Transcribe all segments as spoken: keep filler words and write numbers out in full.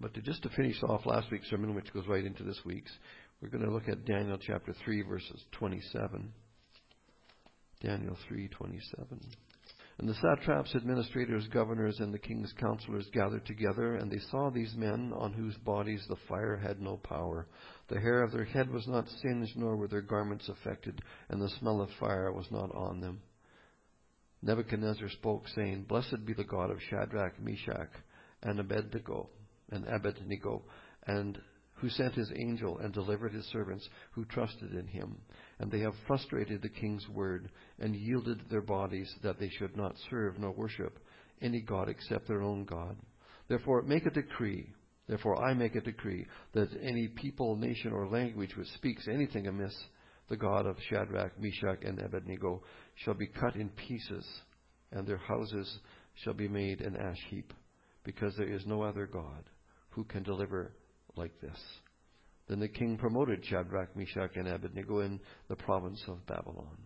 but to just to finish off last week's sermon, which goes right into this week's, we're going to look at Daniel chapter three, verses twenty-seven. Daniel three twenty-seven. And the satraps, administrators, governors, and the king's counselors gathered together, and they saw these men on whose bodies the fire had no power. The hair of their head was not singed, nor were their garments affected, and the smell of fire was not on them. Nebuchadnezzar spoke, saying, Blessed be the God of Shadrach, Meshach, and Abednego, and Abednego, and who sent his angel and delivered his servants who trusted in him. And they have frustrated the king's word and yielded their bodies that they should not serve nor worship any god except their own God. Therefore make a decree, therefore I make a decree that any people, nation, or language which speaks anything amiss the God of Shadrach, Meshach, and Abednego shall be cut in pieces, and their houses shall be made an ash heap, because there is no other God who can deliver like this. Then the king promoted Shadrach, Meshach, and Abednego in the province of Babylon.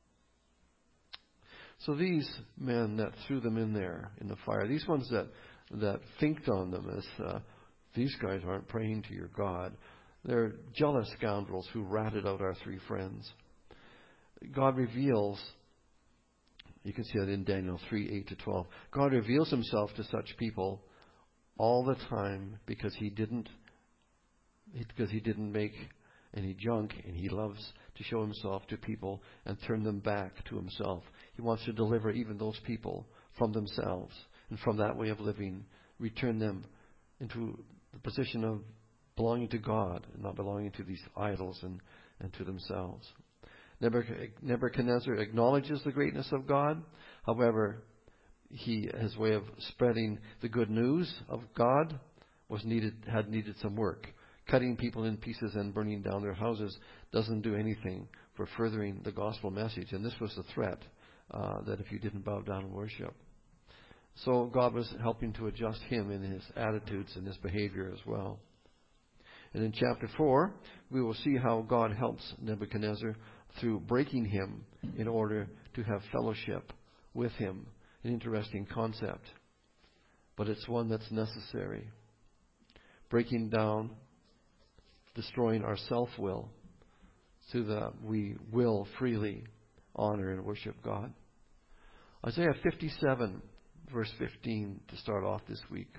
So these men that threw them in there in the fire, these ones that that thinked on them as uh, these guys aren't praying to your God, they're jealous scoundrels who ratted out our three friends. God reveals, you can see that in Daniel three, eight to twelve. God reveals himself to such people all the time because he didn't because he didn't make any junk, and he loves to show himself to people and turn them back to himself. He wants to deliver even those people from themselves and from that way of living, return them into the position of belonging to God and not belonging to these idols and, and to themselves. Nebuchadnezzar acknowledges the greatness of God. However, he, his way of spreading the good news of God was needed, had needed some work. Cutting people in pieces and burning down their houses doesn't do anything for furthering the gospel message. And this was the threat, uh, that if you didn't bow down and worship. So God was helping to adjust him in his attitudes and his behavior as well. And in chapter four, we will see how God helps Nebuchadnezzar through breaking him in order to have fellowship with him. An interesting concept, but it's one that's necessary. Breaking down, destroying our self-will so that we will freely honor and worship God. Isaiah fifty-seven, verse fifteen, to start off this week.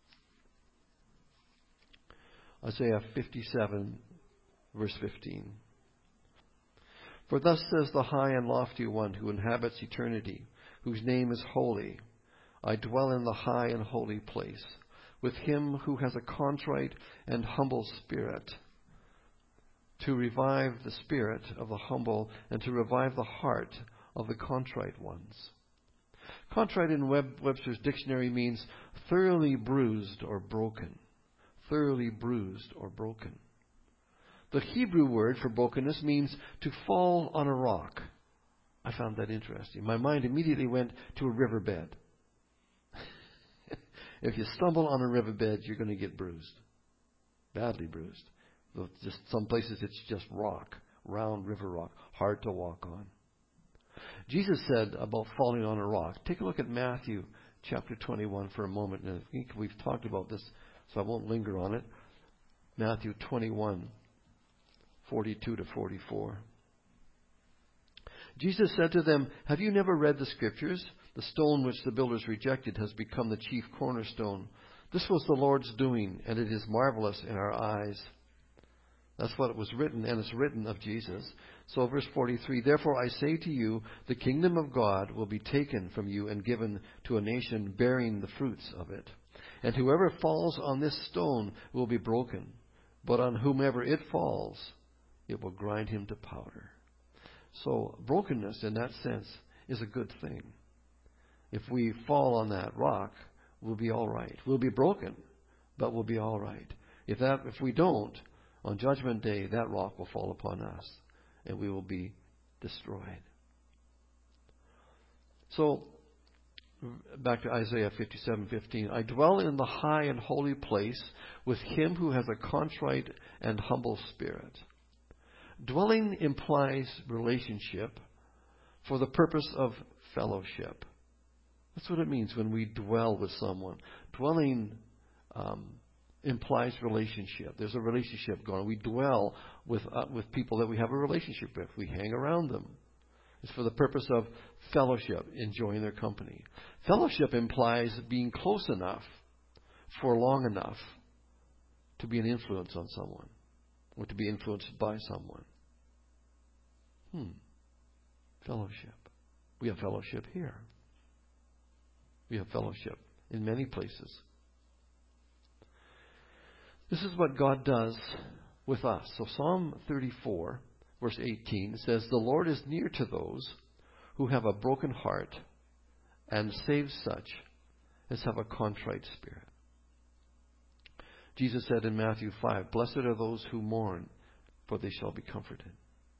Isaiah fifty-seven, verse fifteen. For thus says the high and lofty one who inhabits eternity, whose name is holy. I dwell in the high and holy place, with him who has a contrite and humble spirit, to revive the spirit of the humble and to revive the heart of the contrite ones. Contrite in Web- Webster's dictionary means thoroughly bruised or broken. Thoroughly bruised or broken. The Hebrew word for brokenness means to fall on a rock. I found that interesting. My mind immediately went to a riverbed. If you stumble on a riverbed, you're going to get bruised. Badly bruised. Just some places it's just rock, round river rock, hard to walk on. Jesus said about falling on a rock. Take a look at Matthew chapter twenty-one for a moment. And I think we've talked about this, so I won't linger on it. Matthew twenty-one, forty-two to forty-four. Jesus said to them, have you never read the scriptures? The stone which the builders rejected has become the chief cornerstone. This was the Lord's doing, and it is marvelous in our eyes. That's what was written, and it's written of Jesus. So verse forty-three, therefore I say to you, the kingdom of God will be taken from you and given to a nation bearing the fruits of it. And whoever falls on this stone will be broken, but on whomever it falls, it will grind him to powder. So brokenness in that sense is a good thing. If we fall on that rock, we'll be all right. We'll be broken, but we'll be all right. If that, if we don't, on Judgment Day, that rock will fall upon us, and we will be destroyed. So, back to Isaiah fifty-seven fifteen. I dwell in the high and holy place with him who has a contrite and humble spirit. Dwelling implies relationship for the purpose of fellowship. That's what it means when we dwell with someone. Dwelling um, implies relationship. There's a relationship going on. We dwell with uh, with people that we have a relationship with. We hang around them. It's for the purpose of fellowship, enjoying their company. Fellowship implies being close enough for long enough to be an influence on someone or to be influenced by someone. Hmm. Fellowship. We have fellowship here. We have fellowship in many places. This is what God does with us. So Psalm thirty-four, verse eighteen says, "The Lord is near to those who have a broken heart and saves such as have a contrite spirit." Jesus said in Matthew five, "Blessed are those who mourn, for they shall be comforted."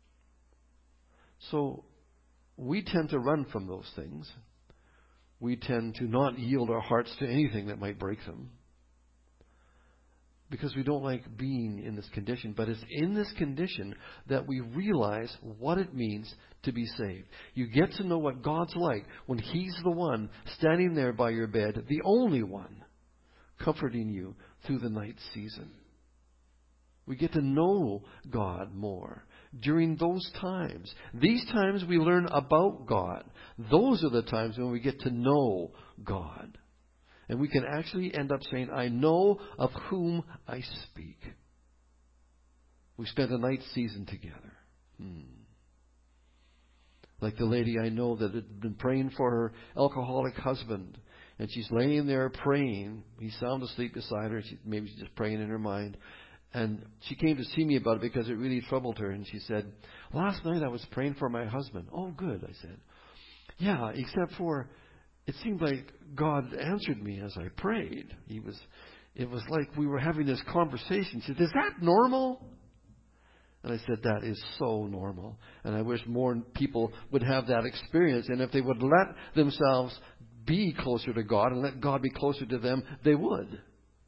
So we tend to run from those things. We tend to not yield our hearts to anything that might break them, because we don't like being in this condition. But it's in this condition that we realize what it means to be saved. You get to know what God's like when He's the one standing there by your bed, the only one, comforting you through the night season. We get to know God more during those times. These times we learn about God. Those are the times when we get to know God. And we can actually end up saying, "I know of whom I speak." We spent a night season together. Hmm. Like the lady I know that had been praying for her alcoholic husband. And she's laying there praying. He's sound asleep beside her. She, maybe she's just praying in her mind. And she came to see me about it because it really troubled her. And she said, "Last night I was praying for my husband." "Oh, good," I said. "Yeah, except for it seemed like God answered me as I prayed. He was, it was like we were having this conversation." She said, "Is that normal?" And I said, "That is so normal. And I wish more people would have that experience. And if they would let themselves be closer to God and let God be closer to them, they would."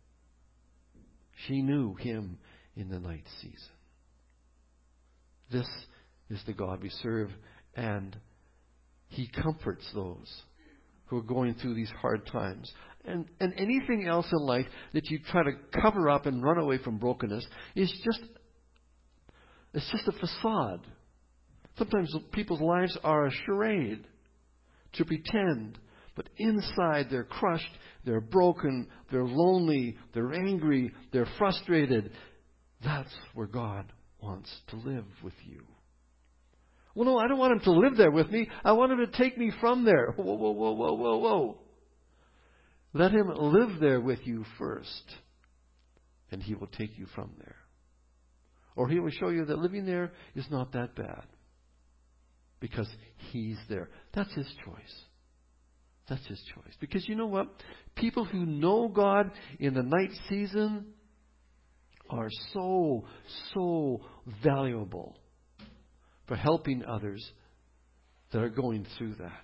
She knew Him in the night season. This is the God we serve, and He comforts those who are going through these hard times. And, and anything else in life that you try to cover up and run away from brokenness is just, it's just a facade. Sometimes people's lives are a charade to pretend. But inside they're crushed, they're broken, they're lonely, they're angry, they're frustrated. That's where God wants to live with you. "Well, no, I don't want Him to live there with me. I want Him to take me from there." Whoa, whoa, whoa, whoa, whoa, whoa. Let Him live there with you first, and He will take you from there. Or He will show you that living there is not that bad, because He's there. That's His choice. That's His choice. Because you know what? People who know God in the night season are so, so valuable for helping others that are going through that.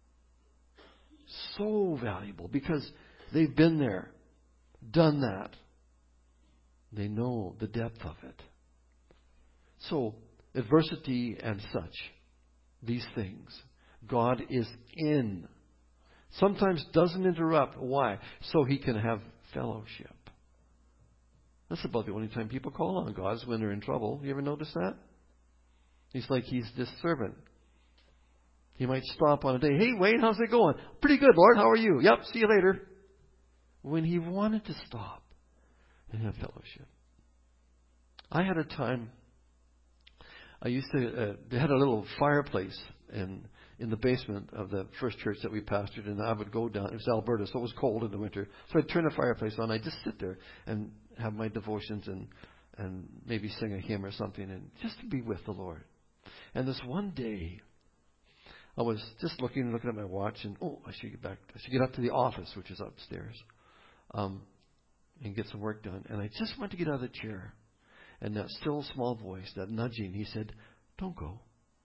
So valuable because they've been there, done that. They know the depth of it. So, adversity and such, these things, God is in. Sometimes doesn't interrupt. Why? So He can have fellowship. That's about the only time people call on God is when they're in trouble. You ever notice that? He's like He's this servant. He might stop on a day. "Hey, Wayne, how's it going?" "Pretty good, Lord. How are you?" "Yep, see you later." When He wanted to stop and have fellowship. I had a time, I used to, uh, they had a little fireplace in in the basement of the first church that we pastored, and I would go down. It was Alberta, so it was cold in the winter. So I'd turn the fireplace on. I'd just sit there and have my devotions and and maybe sing a hymn or something, and just to be with the Lord. And this one day, I was just looking, looking at my watch, and oh, I should get back. I should get up to the office, which is upstairs, um, and get some work done. And I just went to get out of the chair, and that still small voice, that nudging, He said, "Don't go.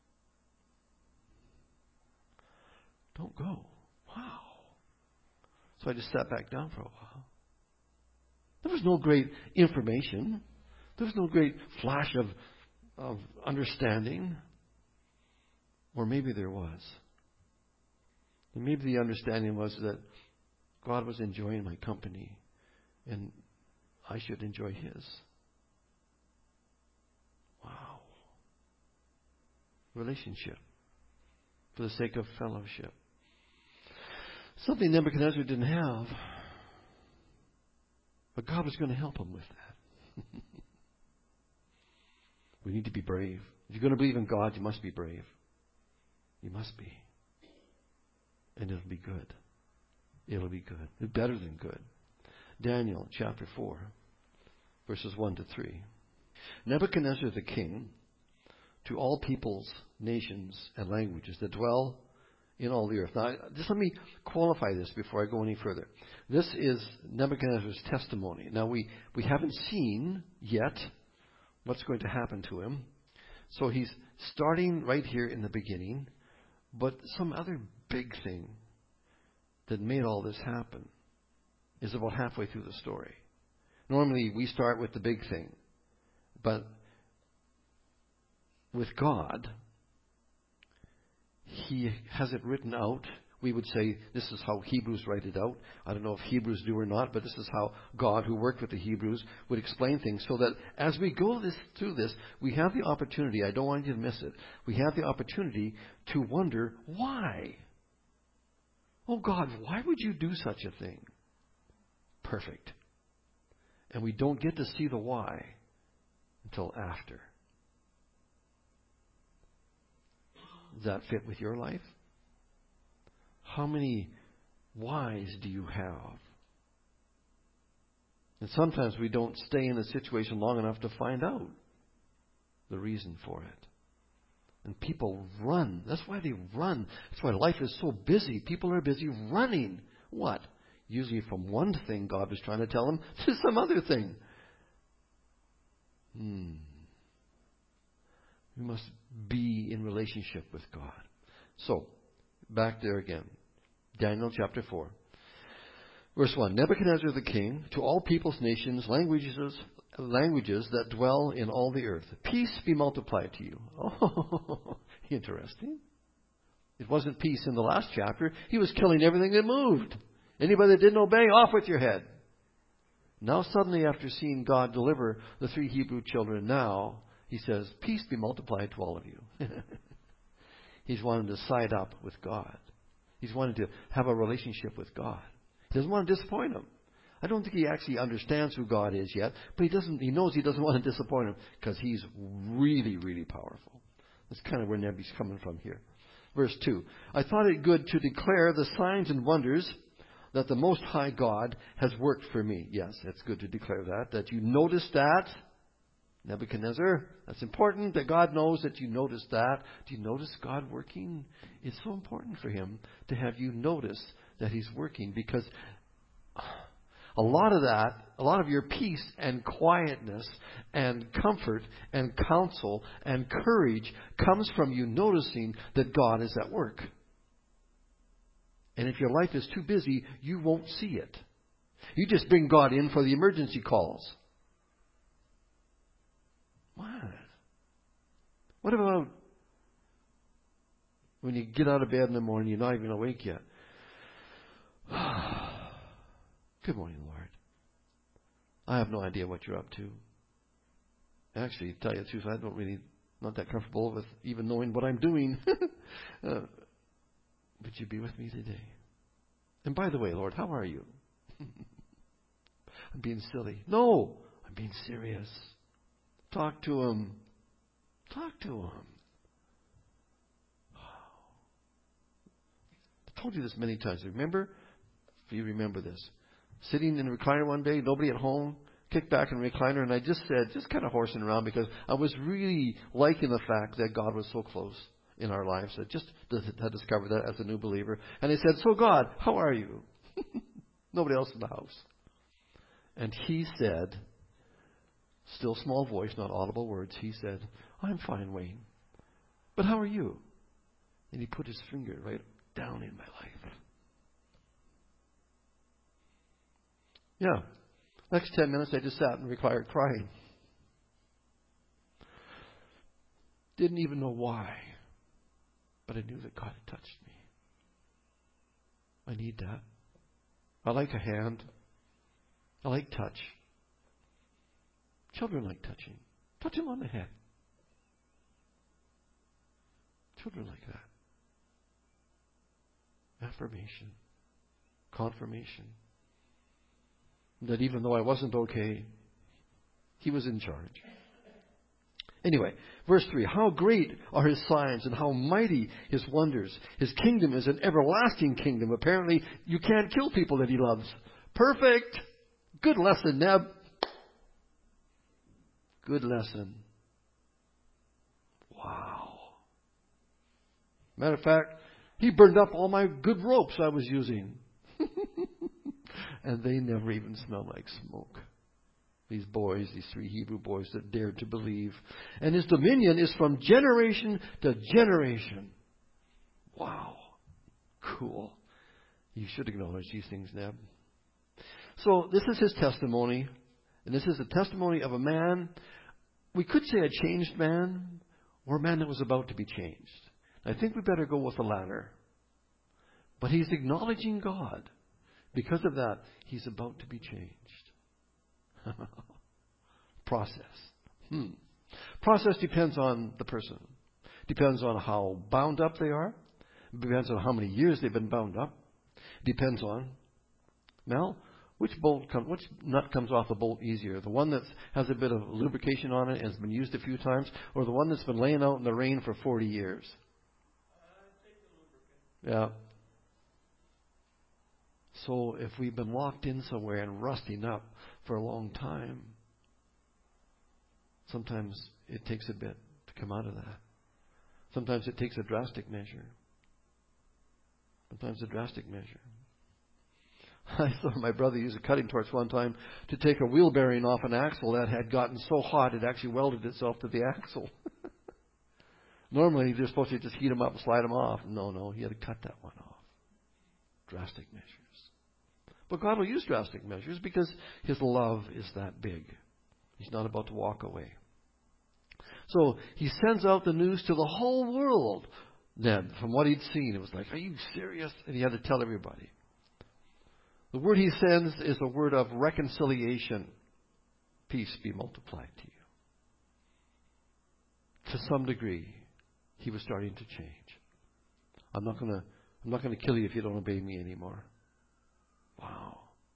Don't go." Wow. So I just sat back down for a while. There was no great information. There was no great flash of, of understanding. Or maybe there was. And maybe the understanding was that God was enjoying my company. And I should enjoy his. Wow. Relationship. For the sake of fellowship. Something Nebuchadnezzar didn't have. But God was going to help him with that. We need to be brave. If you're going to believe in God, you must be brave. You must be. And it'll be good. It'll be good. It's better than good. Daniel chapter four, verses one to three. Nebuchadnezzar the king, to all peoples, nations, and languages that dwell in all the earth. Now, just let me qualify this before I go any further. This is Nebuchadnezzar's testimony. Now, we, we haven't seen yet what's going to happen to him. So he's starting right here in the beginning. But some other big thing that made all this happen is about halfway through the story. Normally, we start with the big thing. But with God, He has it written out. We would say this is how Hebrews write it out. I don't know if Hebrews do or not, but this is how God, who worked with the Hebrews, would explain things so that as we go this, through this, we have the opportunity, I don't want you to miss it, we have the opportunity to wonder why. Oh God, why would you do such a thing? Perfect. And we don't get to see the why until after. Does that fit with your life? How many whys do you have? And sometimes we don't stay in a situation long enough to find out the reason for it. And people run. That's why they run. That's why life is so busy. People are busy running. What? Usually from one thing God was trying to tell them to some other thing. Hmm. We must be in relationship with God. So, back there again. Daniel chapter four. Verse one. Nebuchadnezzar the king, to all peoples, nations, languages, languages that dwell in all the earth. Peace be multiplied to you. Oh, interesting. It wasn't peace in the last chapter. He was killing everything that moved. Anybody that didn't obey, off with your head. Now suddenly, after seeing God deliver the three Hebrew children, now he says, peace be multiplied to all of you. He's wanting to side up with God. He's wanting to have a relationship with God. He doesn't want to disappoint him. I don't think he actually understands who God is yet, but he doesn't. He knows he doesn't want to disappoint him because he's really, really powerful. That's kind of where Nebu's coming from here. Verse two. I thought it good to declare the signs and wonders that the Most High God has worked for me. Yes, it's good to declare that. That you notice that. Nebuchadnezzar, that's important that God knows that you notice that. Do you notice God working? It's so important for him to have you notice that he's working, because a lot of that, a lot of your peace and quietness and comfort and counsel and courage comes from you noticing that God is at work. And if your life is too busy, you won't see it. You just bring God in for the emergency calls. What? What about when you get out of bed in the morning, you're not even awake yet? Good morning, Lord. I have no idea what you're up to. Actually, to tell you the truth, I don't really, not that comfortable with even knowing what I'm doing. uh, but you be with me today. And by the way, Lord, how are you? I'm being silly. No, I'm being serious. Talk to him. Talk to him. I've told you this many times. Remember? If you remember this. Sitting in a recliner one day, nobody at home, kicked back in a recliner, and I just said, just kind of horsing around, because I was really liking the fact that God was so close in our lives. I just had discovered that as a new believer. And I said, so God, how are you? Nobody else in the house. And he said, still small voice, not audible words, he said, I'm fine, Wayne. But how are you? And he put his finger right down in my life. Yeah. Next ten minutes, I just sat in the recliner crying. Didn't even know why. But I knew that God had touched me. I need that. I like a hand. I like touch. Children like touching. Touch him on the head. Children like that. Affirmation. Confirmation. That even though I wasn't okay, he was in charge. Anyway, verse three. How great are his signs and how mighty his wonders. His kingdom is an everlasting kingdom. Apparently, you can't kill people that he loves. Perfect. Good lesson, Neb. Good lesson. Wow. Matter of fact, he burned up all my good ropes I was using. And they never even smell like smoke. These boys, these three Hebrew boys that dared to believe. And his dominion is from generation to generation. Wow. Cool. You should acknowledge these things, Neb. So this is his testimony. And this is the testimony of a man, we could say a changed man, or a man that was about to be changed. I think we better go with the latter. But he's acknowledging God. Because of that, he's about to be changed. Process. Hmm. Process depends on the person. Depends on how bound up they are. Depends on how many years they've been bound up. Depends on, Mel, which bolt comes, which nut comes off the bolt easier? The one that has a bit of lubrication on it and has been used a few times, or the one that's been laying out in the rain for forty years? Yeah. So if we've been locked in somewhere and rusting up for a long time, sometimes it takes a bit to come out of that. Sometimes it takes a drastic measure. Sometimes a drastic measure. I saw my brother use a cutting torch one time to take a wheel bearing off an axle that had gotten so hot it actually welded itself to the axle. Normally, they're supposed to just heat them up and slide them off. No, no, he had to cut that one off. Drastic measures. But God will use drastic measures because his love is that big. He's not about to walk away. So he sends out the news to the whole world. Then, from what he'd seen, it was like, are you serious? And he had to tell everybody. The word he sends is a word of reconciliation. Peace be multiplied to you. To some degree, he was starting to change. I'm not going to I'm not going to kill you if you don't obey me anymore. Wow.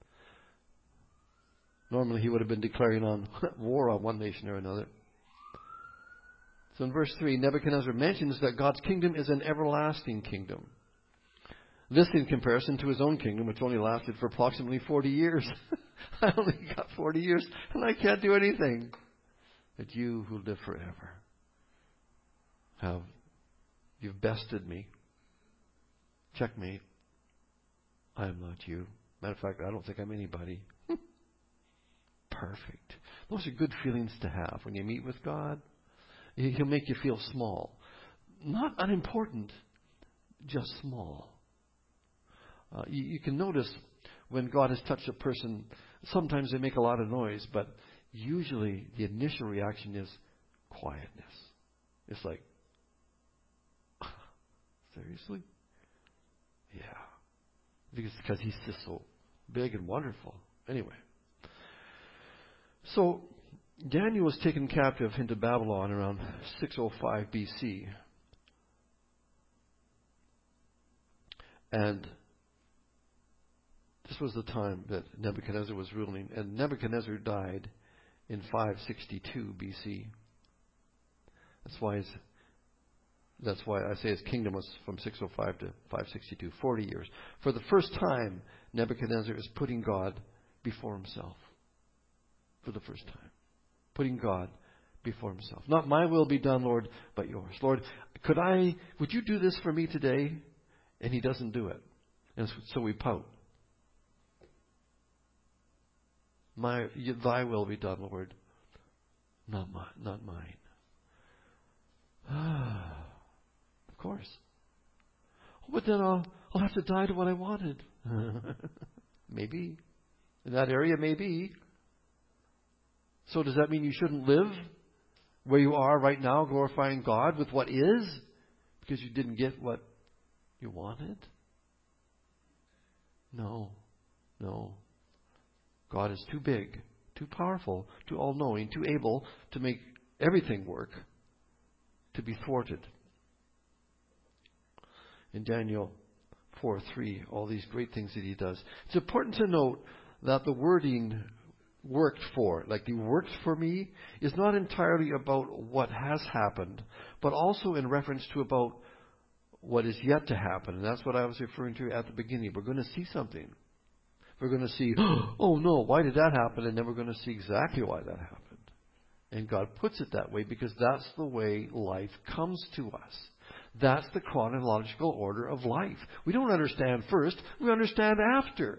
Normally he would have been declaring on war on one nation or another. So in verse three, Nebuchadnezzar mentions that God's kingdom is an everlasting kingdom. This in comparison to his own kingdom, which only lasted for approximately forty years. I only got forty years and I can't do anything. But you who live forever have, you've bested me. Checkmate. I am not you. Matter of fact, I don't think I'm anybody. Perfect. Those are good feelings to have when you meet with God. He'll make you feel small. Not unimportant, just small. Uh, you, you can notice when God has touched a person, sometimes they make a lot of noise, but usually the initial reaction is quietness. It's like, seriously? Yeah. I think it's because he's just so big and wonderful. Anyway. So, Daniel was taken captive into Babylon around six oh five B C. And this was the time that Nebuchadnezzar was ruling. And Nebuchadnezzar died in five sixty-two B C. That's why his, that's why I say his kingdom was from six oh five to five sixty-two, forty years. For the first time, Nebuchadnezzar is putting God before himself. For the first time. Putting God before himself. Not my will be done, Lord, but yours. Lord, could I, would you do this for me today? And he doesn't do it. And so we pout. My, thy will be done, Lord. Not mine. Not mine. Ah, of course. Oh, but then I'll, I'll have to die to what I wanted. Maybe. In that area, maybe. So does that mean you shouldn't live where you are right now, glorifying God with what is? Because you didn't get what you wanted? No. No. God is too big too powerful, too all-knowing, too able to make everything work, to be thwarted. In Daniel four three, all these great things that he does. It's important to note that the wording worked for, like the worked for me, is not entirely about what has happened, but also in reference to about what is yet to happen. And that's what I was referring to at the beginning. We're going to see something. We're going to see, oh no, why did that happen? And then we're going to see exactly why that happened. And God puts it that way because that's the way life comes to us. That's the chronological order of life. We don't understand first, we understand after.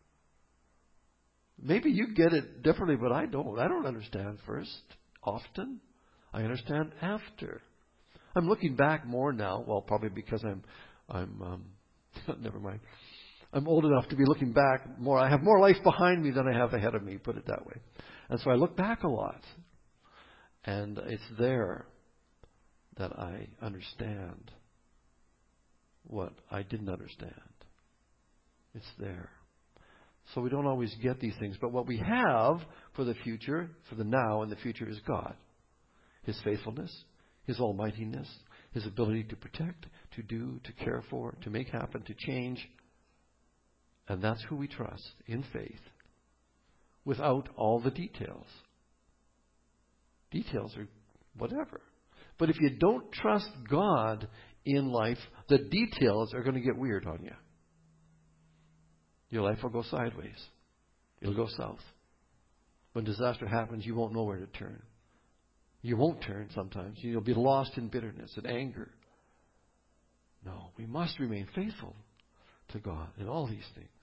Maybe you get it differently, but I don't. I don't understand first often. I understand after. I'm looking back more now, well, probably because I'm, I'm, um, never mind. I'm old enough to be looking back more. I have more life behind me than I have ahead of me, put it that way. And so I look back a lot. And it's there that I understand what I didn't understand. It's there. So we don't always get these things. But what we have for the future, for the now and the future, is God. His faithfulness, His almightiness, His ability to protect, to do, to care for, to make happen, to change. And that's who we trust in faith without all the details. Details are whatever. But if you don't trust God in life, the details are going to get weird on you. Your life will go sideways. It'll go south. When disaster happens, you won't know where to turn. You won't turn sometimes. You'll be lost in bitterness and anger. No, we must remain faithful to God in all these things.